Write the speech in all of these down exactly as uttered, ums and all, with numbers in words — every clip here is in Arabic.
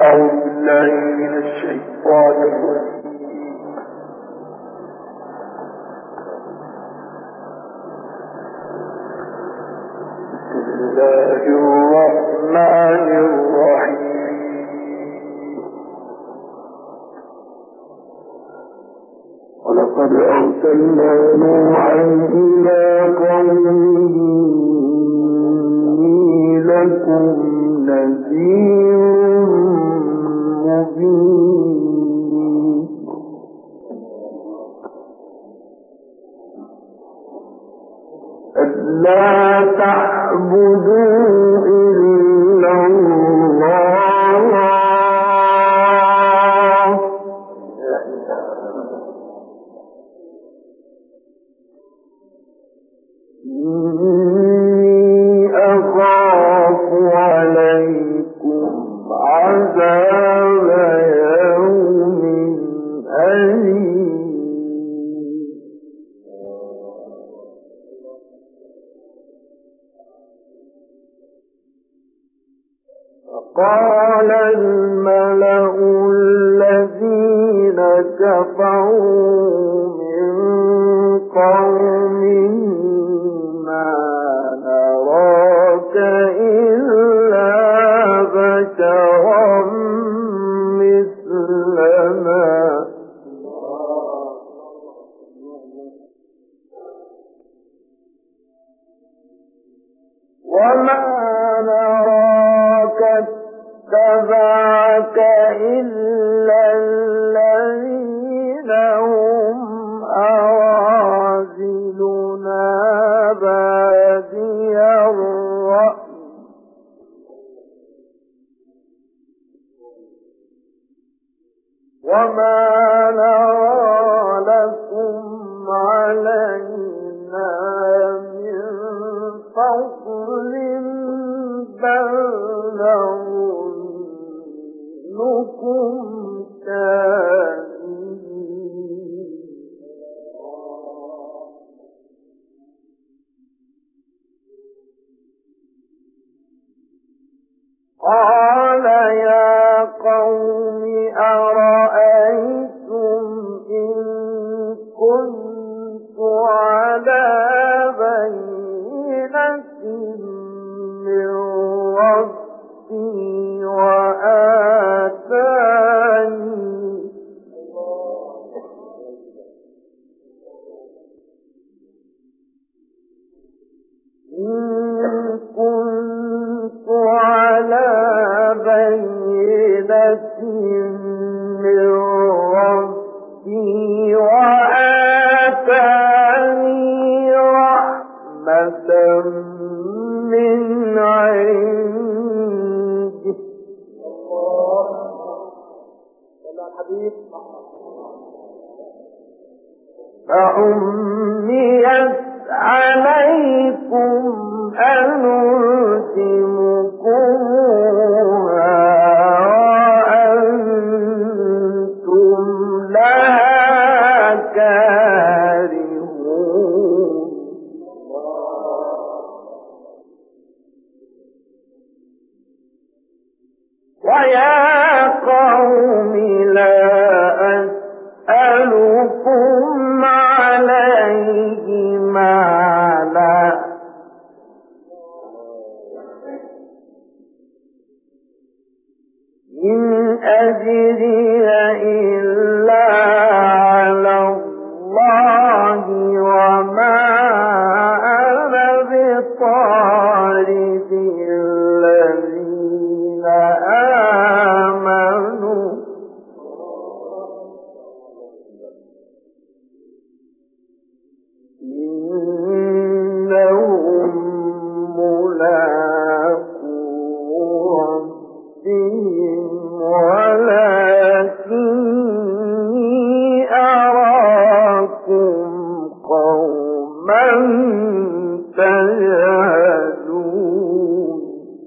أعوذ بالله من الشيطان الرجيم. بسم الله الرحمن الرحيم. ولقد أرسلنا نوحا إلى قومه لكم نذير مبين ألا تعبدوا إلا الله إني أخاف عليكم عذاب يوم أليم فقال الملأ الذين كفروا من قومه ما نراك إلا بشرا مثلنا وما نراك اتبعك إلا الذين هم أراذلنا بادي الرأي وما نرى لكم علينا من فضل بل نظنكم كاذبين قال يا قوم أرأيتم إن كنت على بينة من ربي وآتاني إن كنت على بينة من ربي وآتاني رحمة من عنده فعميت عليكم أنلزمكموها وأنتم لها كارهون ويا قوم لا أسألكم عليه مالا إن أجري إلا على الله وما أنا بطارد الذين آمنوا إنهم ملاقو ربهم ولكني أراكم قوما تجهلون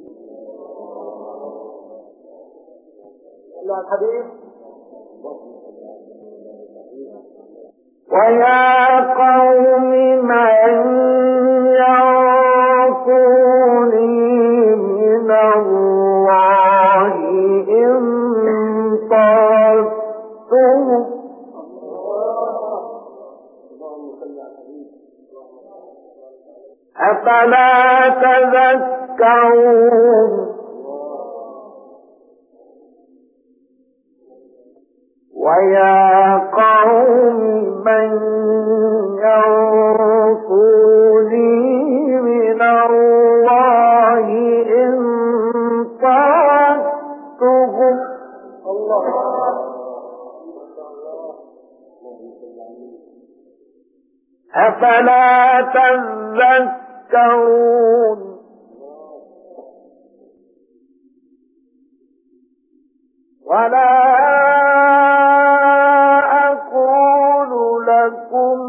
ويا قوم من ينصرني من الله إن أفلا تذكرون ويا قوم من ينصرني من الله إن طردتهم أفلا تذكرون ولا أقول لكم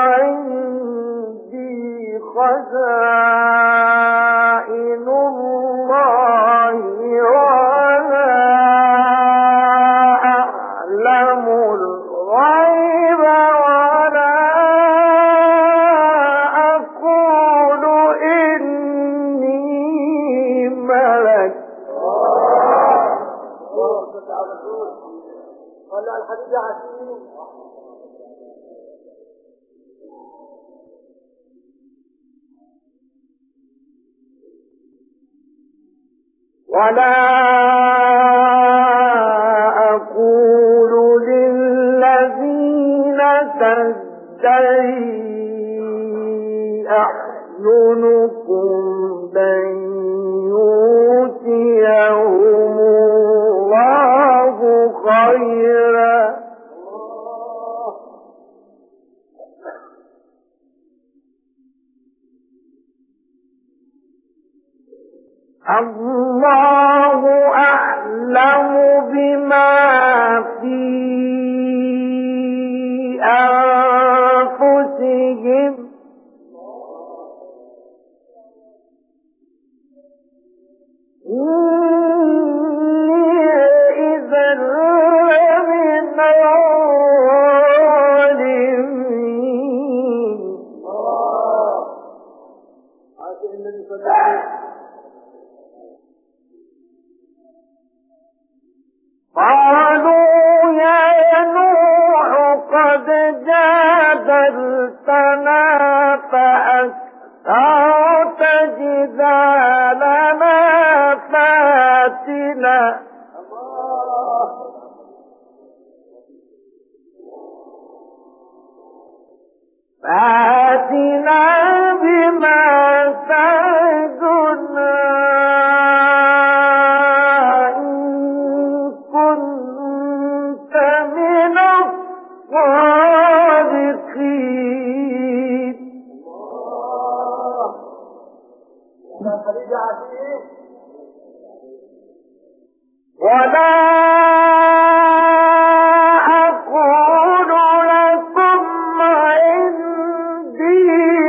عندي خزائن الله ولا أعلم الغيب ولا أقول إني ملك ولا أقول للذين تزدري أعينكم لن يؤتيهم الله خيرا الله أعلم بما في أنفسهم إني إذا لمن الظالمين قالوا يا نوح قد جادلتنا فأكثرت جدالنا فاتنا فاتنا بما تعدنا إن كنت من الصادقين ولا أقول لكم عندي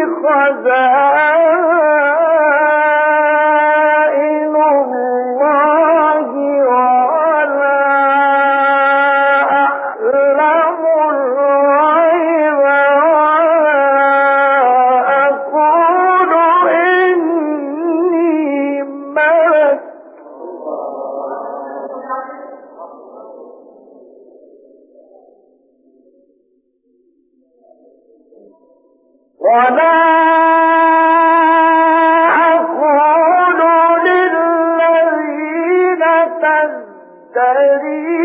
خزائن الله ولا أعلم الغيب ولا أقول إني ملك ولا أقول للذين تزدري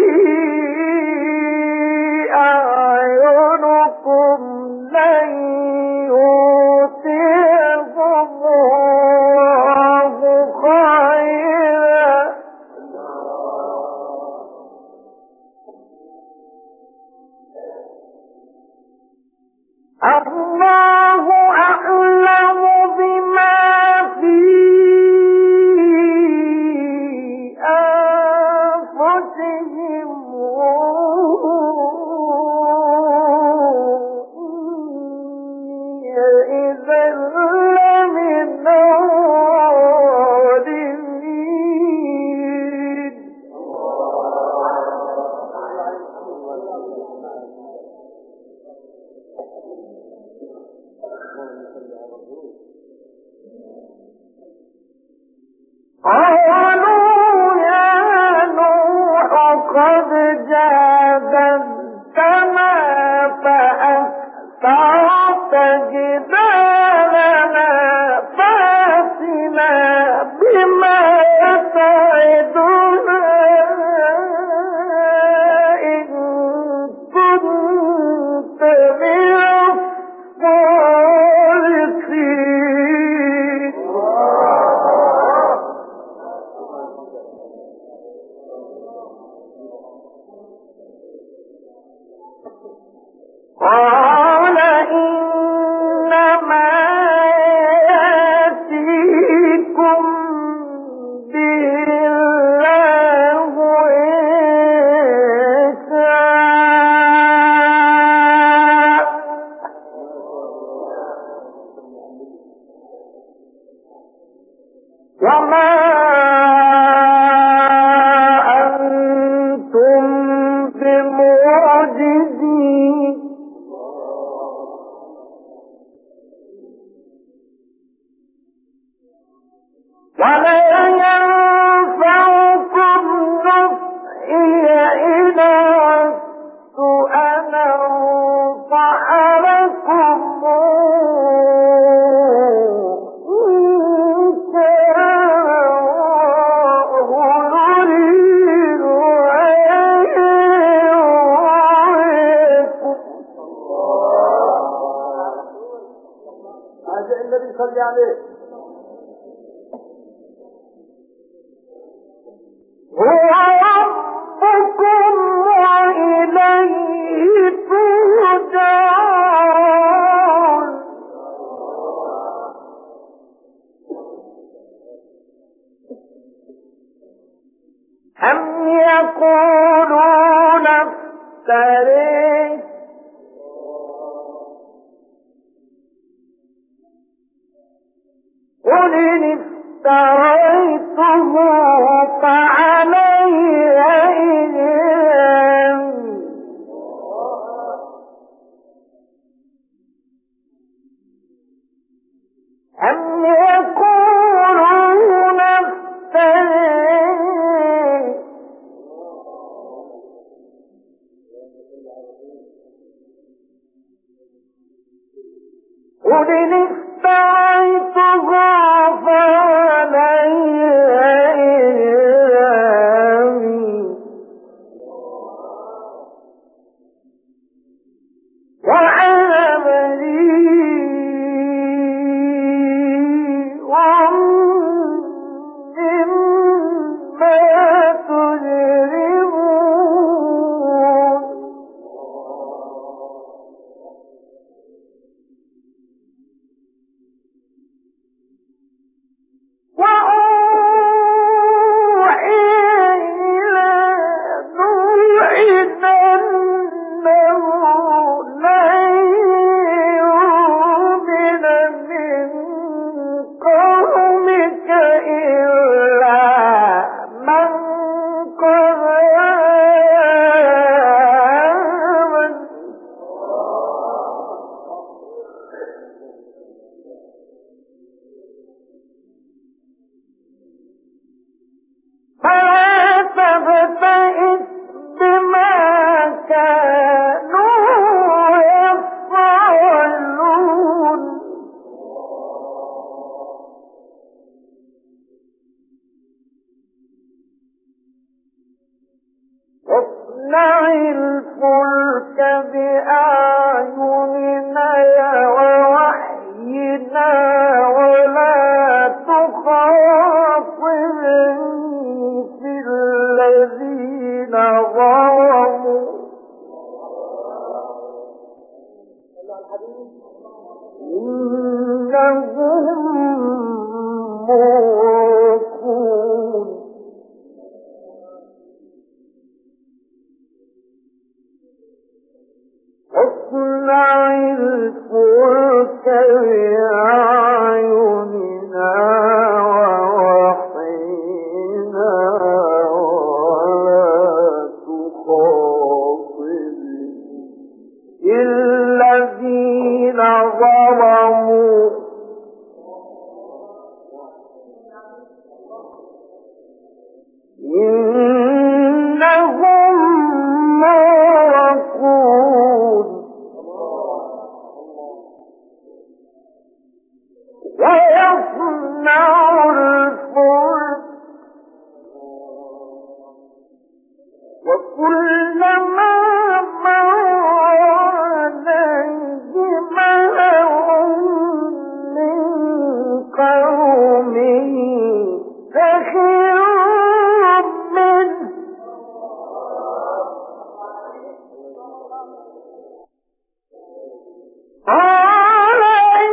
أعينكم لن يؤتيهم الله خيرا الله أعلم بما في أنفسهم إذا لمن الظالمين قالوا يا نوح قد جادلتنا فأكثرت جدالنا هو ربكم وإليه ترجعون أم يقولون افتريه قل إن افتريته فعلي إثمي أم يقولون افتريه قل إن افتريته فعلي إثمي وأنا بريء مما تجرمون وأوحي إلى نوح أنه لن يؤمن من قومك إلا من قد آمن فلا تبتئس بما كانوا يفعلون واصنع الفلك بأعيننا ووحينا ولا تخاطبني في الذين ظلموا إنهم مغرقون واصنع الفلك بأعيننا ووحينا ولا تخاطبني الذين ظلموا إنهم مغرقون ويصنع الفلك وكلما مر عليه ملأ من قومه سخروا منه قال إن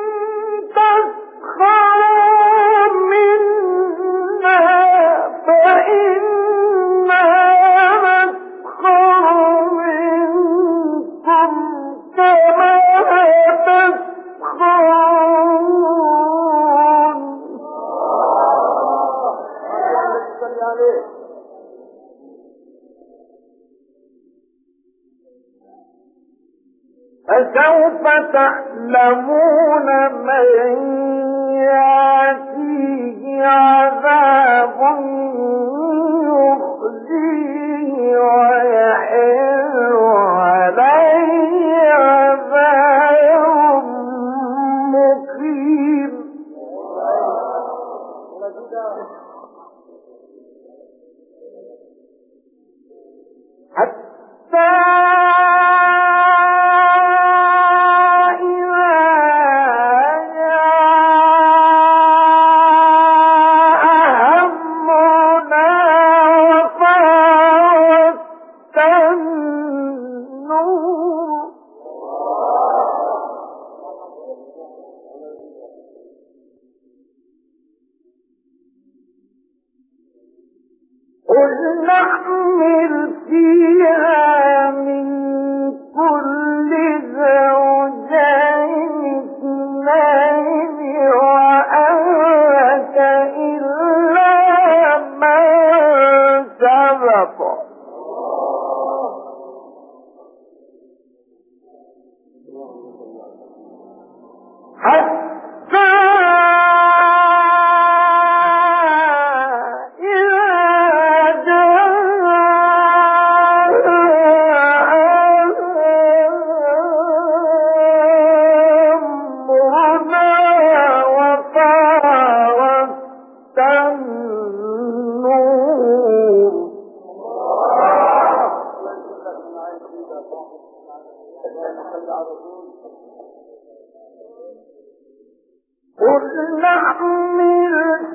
تسخروا منا فإنا نسخر منكم كما تسخرون فسوف تعلمون من يأتيه عذاب يخزيه ويحل عليه عذاب مقيم حتى إذا جاء أبق حتى قل نحمل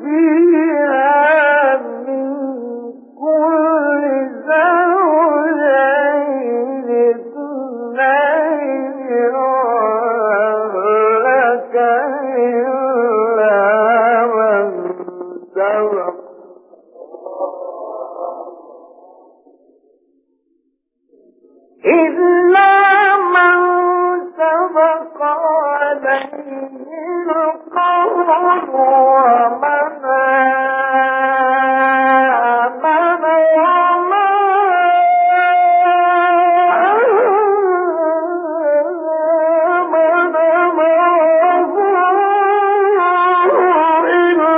فيها من كل زوجين اثنين وأهلك إلا من سبق إلا من سبق عليه القول ومن آمن وما آمن معه إلا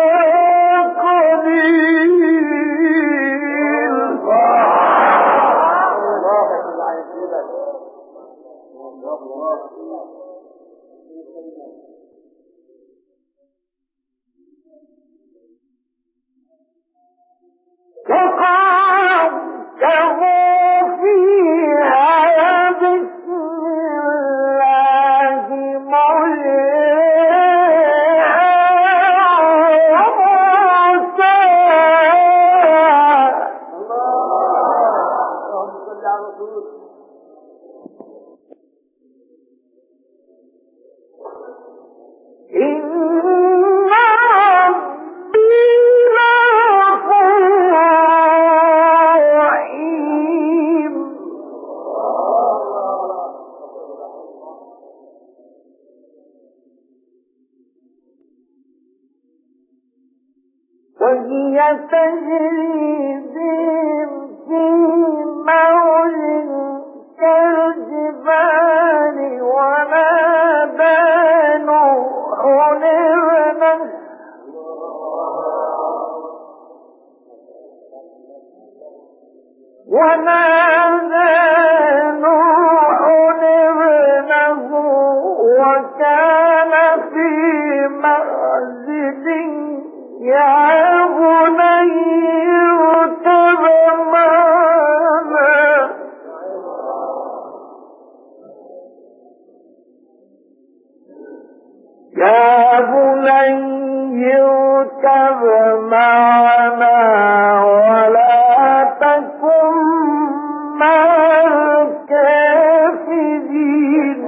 قليل. وقعدوا فيها بسم الله مجريها ومرساها إن ربي لغفور رحيم. وهي تجري بهم في موج كالجبال ونادى نوح ابنه ونادى نوح ابنه وكان في معزل يا بني اركب معنا يا بني اركب معنا ولا تكن مع الكافرين.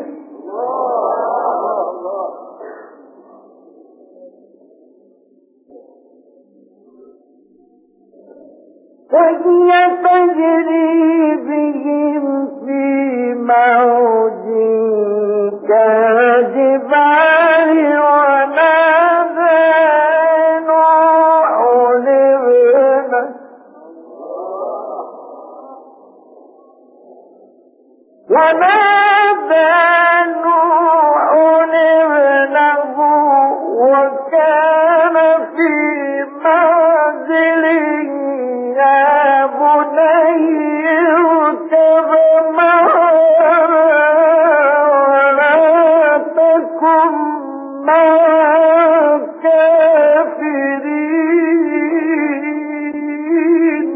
وهي تجري بهم في موج كالجبال ونادى نوح ابنه ونادى نوح ابنه وكان في معزل يا بني اركب معنا ولا تكن مع الكافرين.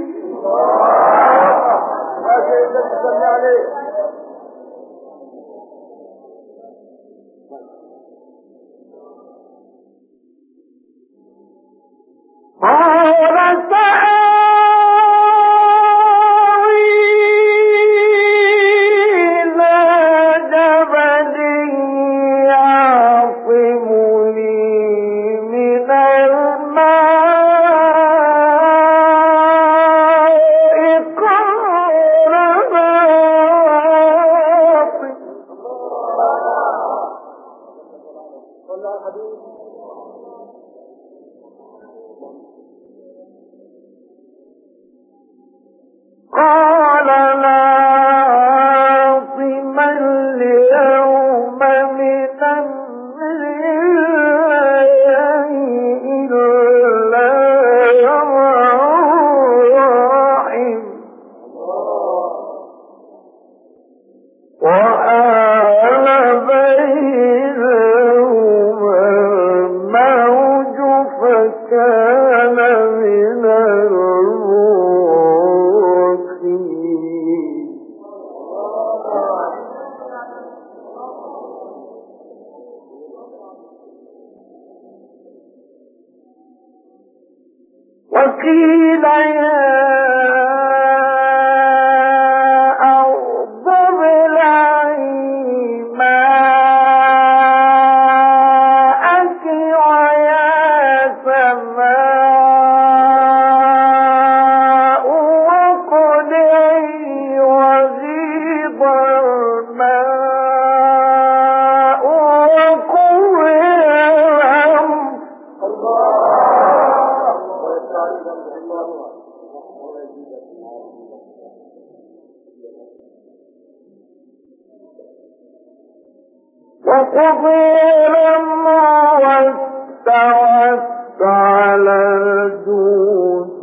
وقضي الأمر واستوت على الجود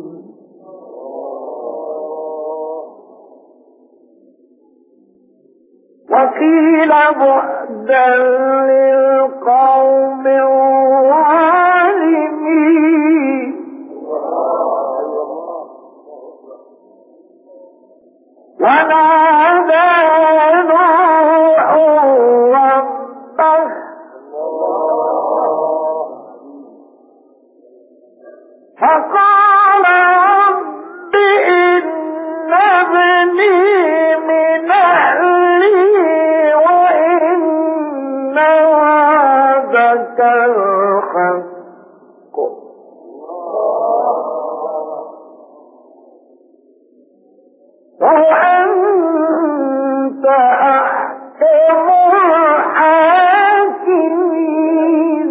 وقيل بعدا للقوم الظالمين ونادى نوح ربه فقال رب إن ابني من أهلي وإن وعدك الحق وأنت أحكم الحاكمين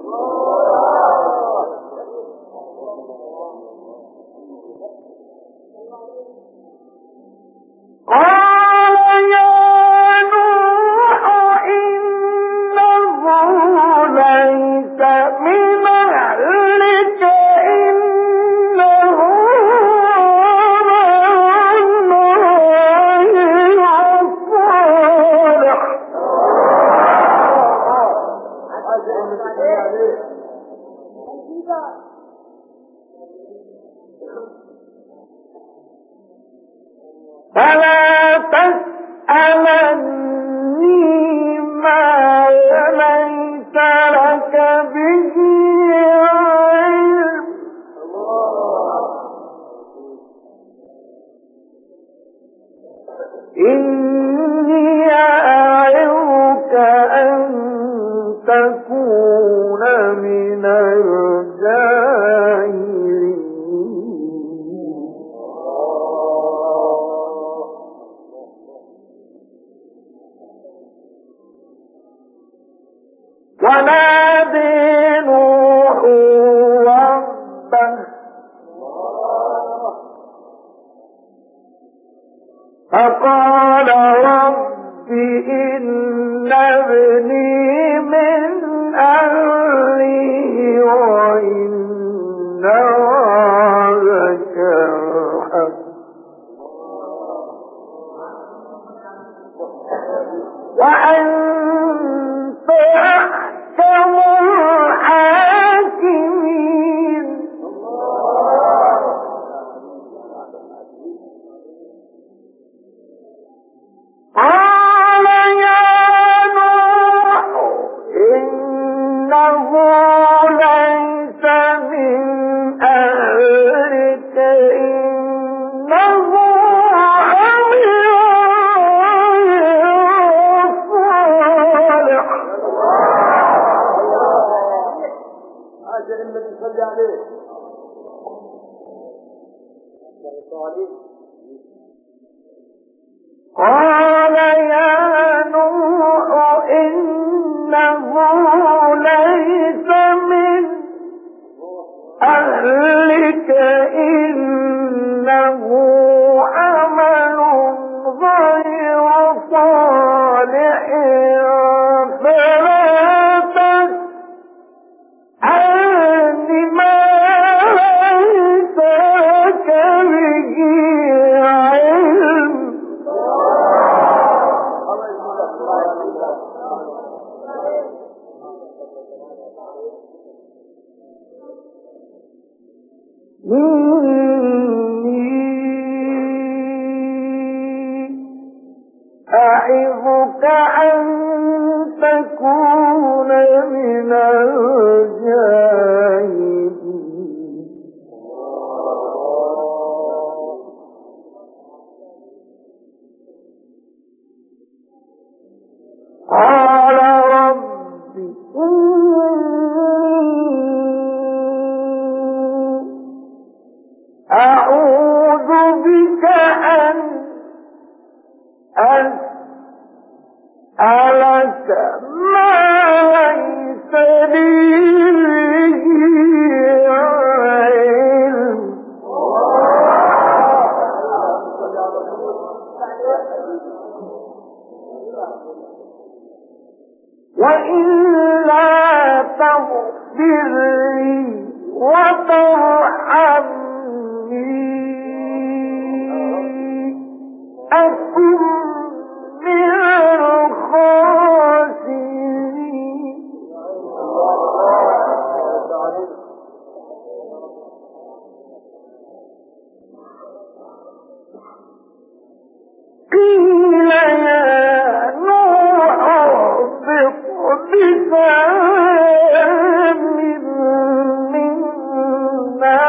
قال يا نوح إنه ليس من أهلك إنه عمل غير صالح فلا تسألني ما ليس لك به علم إني أعظك أن تكون من الجاهلين ونادى نوح ربه فقال رب إن ابني من أهلي وإن وعدك الحق وأنت أحكم الحاكمين قال يا نوح إنه ليس من أهلك إنه عمل غير صالح هذا النبي صلى عليه قال يا نوح إنه ليس من أهلك إنه عمل غير صالح فلا تسألني ما ليس لك به علم أعظك أن تكون من الجاهلين قال رب أعوذ بك أن أسألك ما ليس لي به علم وإلا تغفر لي وترحمني أكن من الخاسرين. قيل يا نوح اهبط بسلام منا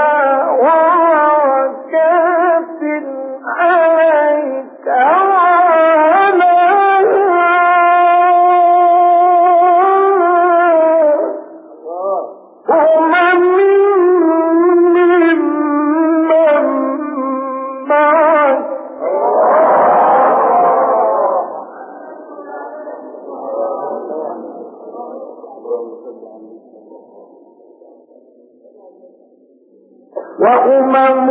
وبركات عليك وعلى أمم ممن معك وأمم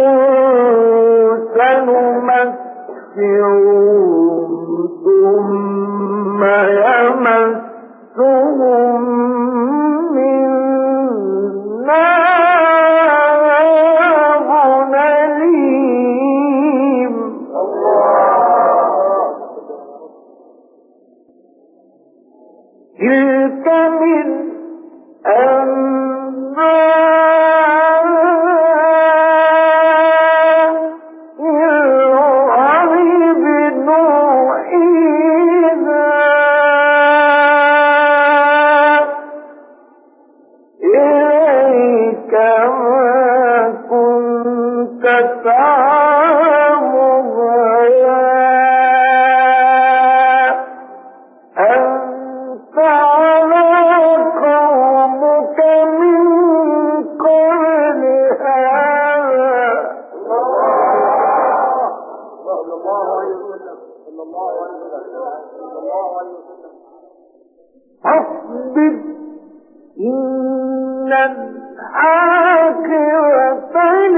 سنمتعهم ثم يمسهم منا عذاب أليم. تلك من أنباء الغيب نوحيها إليك ما كنت تعلمها أنت ولا قومك من قبل هذا. فاصبر إن العاقبة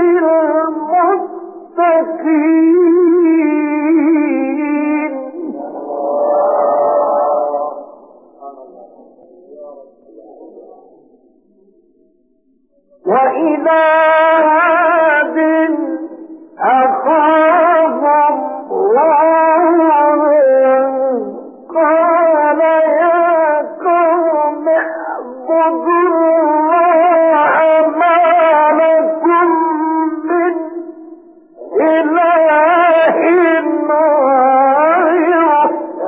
للمتقين. وإلى عاد أخاهم هودا قال يا قوم اعبدوا الله ما لكم من إله غيره.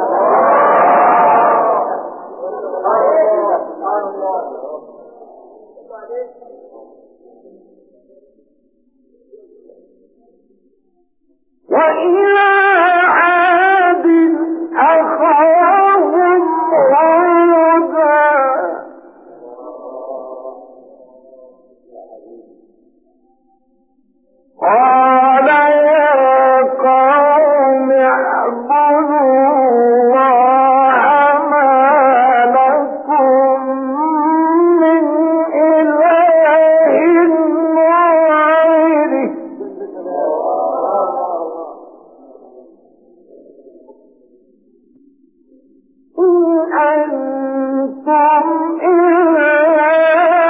وإلى عاد أخاهم هودا قال يا قوم اعبدوا الله ما لكم من إله غيره إن أنتم إلا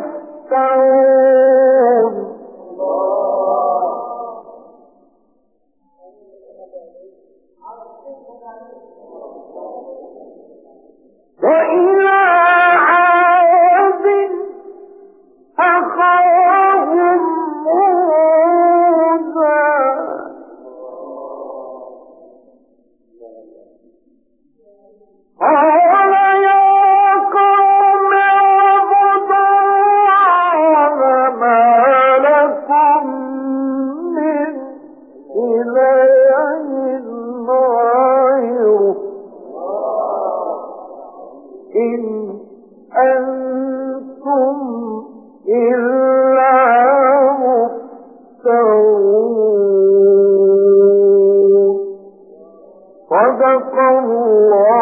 مفترون. وإلى عاد أخاهم هودا قال يا قوم اعبدوا الله ما لكم من إله غيره إن أنتم إلا مفترون. صدق الله